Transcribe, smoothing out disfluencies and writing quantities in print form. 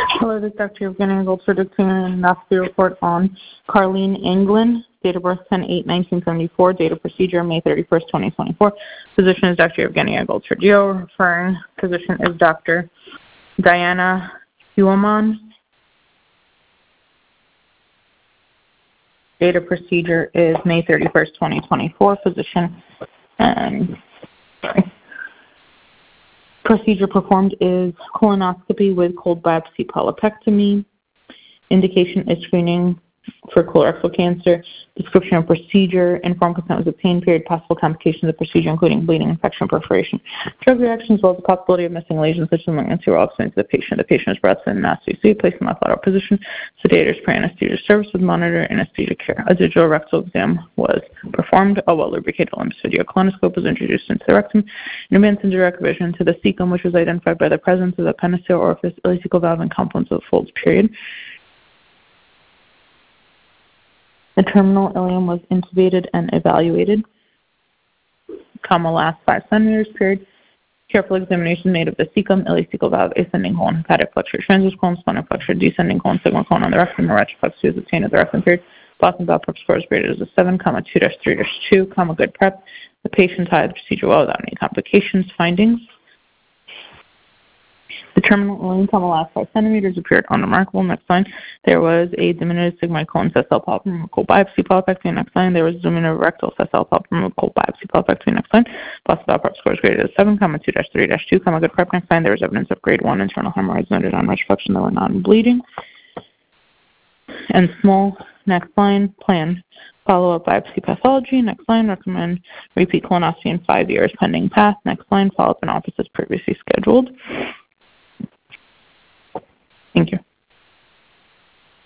Hello, this is Dr. Evgenia Goldford doing an endoscopy report on Carlene Anglin, date of birth 10/8/1974, date of procedure May 31st, 2024. Physician is Dr. Evgenia Goldford. Referring physician is Dr. Diana Huaman. Date of procedure is May 31st, 2024. Physician procedure performed is colonoscopy with cold biopsy polypectomy. Indication is screening for colorectal cancer. Description of procedure. Informed consent was obtained. Period. Possible complications of procedure, including bleeding, infection, perforation, drug reactions, as well as the possibility of missing lesions, such as malignancy or explained to the patient. The patient is breathless in an SCC, placed in left lateral position. Sedators, pre-anesthesia services, monitor anesthesia care. A digital rectal exam was performed. A well-lubricated limbs video colonoscope was introduced into the rectum. An advanced indirect vision to the cecum, which was identified by the presence of the penile orifice, ileocecal valve, and confluence of the folds. Period. The terminal ileum was intubated and evaluated, last 5 centimeters, period. Careful examination made of the cecum, ileocecal valve, ascending colon, hepatic flexure, transverse colon, splenic flexure, descending colon, sigmoid colon on the rectum, a retroflexia is obtained at the rectum, period. Boston valve prep score is graded as a 7, 2-3-2, good prep. The patient had the procedure well without any complications. Findings. The terminal ileum, last 5 centimeters, appeared unremarkable. Next line, there was a diminutive sigmoid colon sessile polyp cold biopsy polypectomy. Next line, there was diminutive rectal sessile polyp cold biopsy polypectomy. Next line, Boston valve prep score is graded as 7, 2-3-2, good prep. Next line, there was evidence of grade 1 internal hemorrhoids noted on retroflexion that were non-bleeding. And small. Next line, plan follow-up biopsy pathology. Next line, recommend repeat colonoscopy in 5 years pending path. Next line, follow-up in office as previously scheduled. Thank you.